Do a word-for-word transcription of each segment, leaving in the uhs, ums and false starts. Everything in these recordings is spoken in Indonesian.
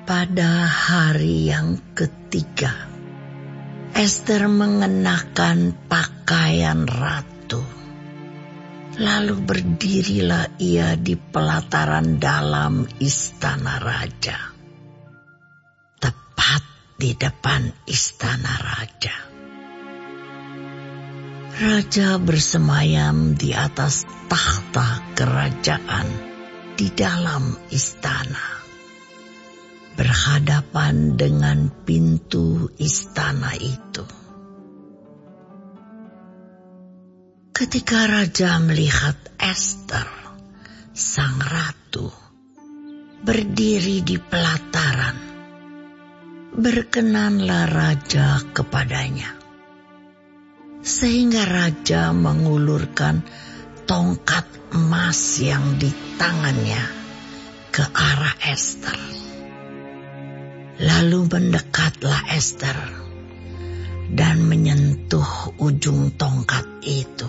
Pada hari yang ketiga, Ester mengenakan pakaian ratu. Lalu berdirilah ia di pelataran dalam istana raja, tepat di depan istana raja. Raja bersemayam di atas takhta kerajaan di dalam istana, berhadapan dengan pintu istana itu. Ketika raja melihat Ester, sang ratu, berdiri di pelataran, berkenanlah raja kepadanya, sehingga raja mengulurkan tongkat emas yang di tangannya ke arah Ester. Lalu mendekatlah Ester dan menyentuh ujung tongkat itu.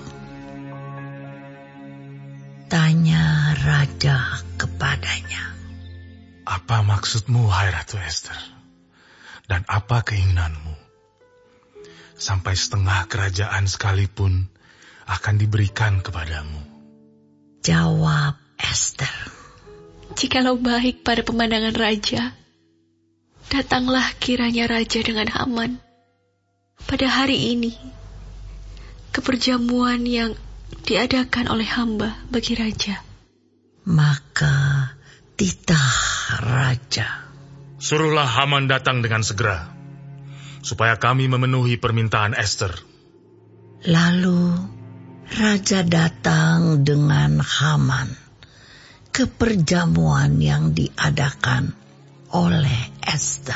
Tanya raja kepadanya, "Apa maksudmu, hai Ratu Ester? Dan apa keinginanmu? Sampai setengah kerajaan sekalipun akan diberikan kepadamu." Jawab Ester, "Jikalau baik pada pemandangan raja, datanglah kiranya raja dengan Haman pada hari ini ke perjamuan yang diadakan oleh hamba bagi raja." Maka titah raja, "Suruhlah Haman datang dengan segera, supaya kami memenuhi permintaan Ester." Lalu raja datang dengan Haman ke perjamuan yang diadakan oleh Ester.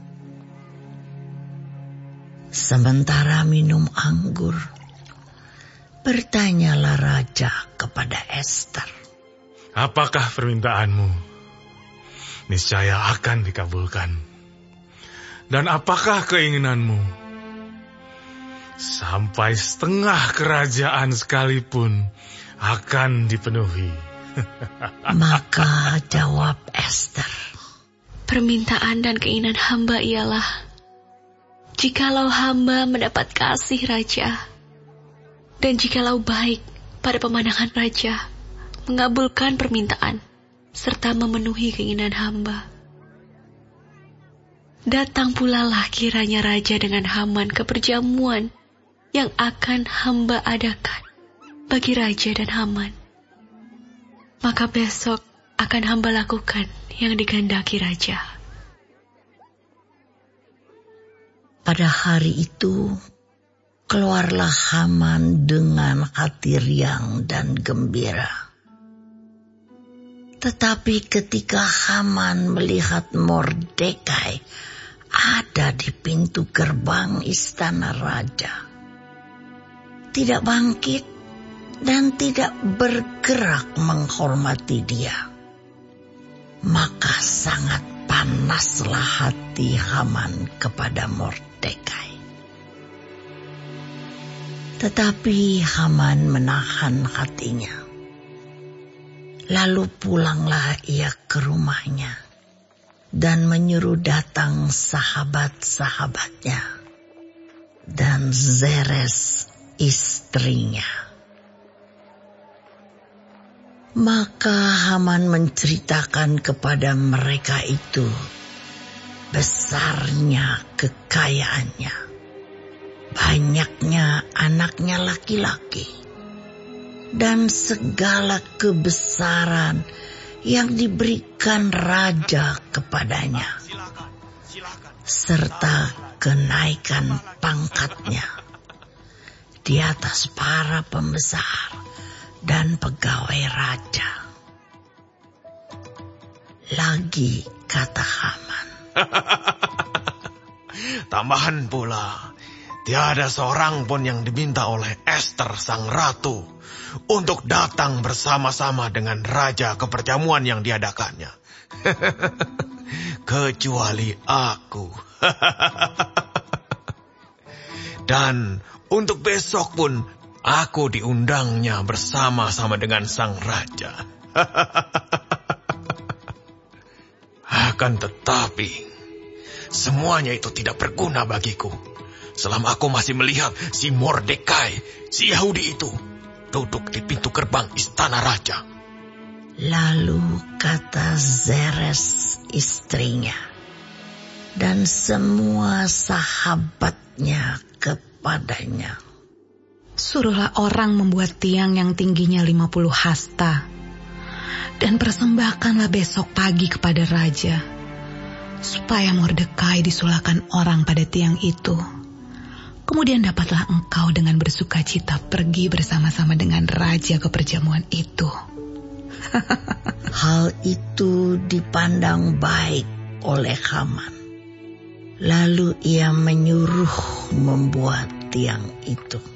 Sementara minum anggur, bertanyalah raja kepada Ester, "Apakah permintaanmu? Niscaya akan dikabulkan. Dan apakah keinginanmu? Sampai setengah kerajaan sekalipun akan dipenuhi." Maka jawab Ester, "Permintaan dan keinginan hamba ialah, jikalau hamba mendapat kasih raja, dan jikalau baik pada pemandangan raja mengabulkan permintaan serta memenuhi keinginan hamba. Datang pulalah kiranya raja dengan Haman ke perjamuan yang akan hamba adakan bagi raja dan Haman. Maka besok akan hamba lakukan yang dikehendaki raja." Pada hari itu, keluarlah Haman dengan hati riang dan gembira. Tetapi ketika Haman melihat Mordekai ada di pintu gerbang istana raja, tidak bangkit dan tidak bergerak menghormati dia, maka sangat panaslah hati Haman kepada Mordekai. Tetapi Haman menahan hatinya. Lalu pulanglah ia ke rumahnya dan menyuruh datang sahabat-sahabatnya dan Zeres istrinya. Maka Haman menceritakan kepada mereka itu besarnya kekayaannya, banyaknya anaknya laki-laki, dan segala kebesaran yang diberikan raja kepadanya, serta kenaikan pangkatnya di atas para pembesar dan pegawai raja. Lagi kata Haman, "Tambahan pula, tiada seorang pun yang diminta oleh Ester sang ratu untuk datang bersama-sama dengan raja ke perjamuan yang diadakannya. Kecuali aku. Dan untuk besok pun aku diundangnya bersama-sama dengan sang raja. Akan tetapi, semuanya itu tidak berguna bagiku. Selama aku masih melihat si Mordekai, si Yahudi itu, duduk di pintu gerbang istana raja. Lalu kata Zeres istrinya dan semua sahabatnya kepadanya, suruhlah orang membuat tiang yang tingginya lima puluh hasta, dan persembahkanlah besok pagi kepada raja, supaya Mordekai disulahkan orang pada tiang itu. Kemudian dapatlah engkau dengan bersuka cita pergi bersama-sama dengan raja ke perjamuan itu. Hal itu dipandang baik oleh Haman. Lalu ia menyuruh membuat tiang itu.